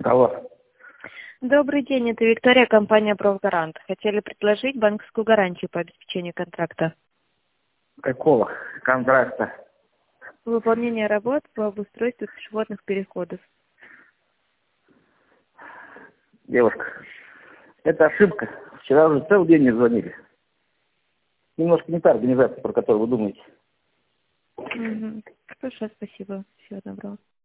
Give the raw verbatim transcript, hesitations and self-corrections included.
Алло. Добрый день, это Виктория, компания «Профгарант». Хотели предложить банковскую гарантию по обеспечению контракта. Какого контракта? Выполнение работ по обустройству пешеходных переходов. Девушка, это ошибка. Вчера уже целый день не звонили. Немножко не та организация, про которую вы думаете. Угу. Хорошо, спасибо. Всего доброго.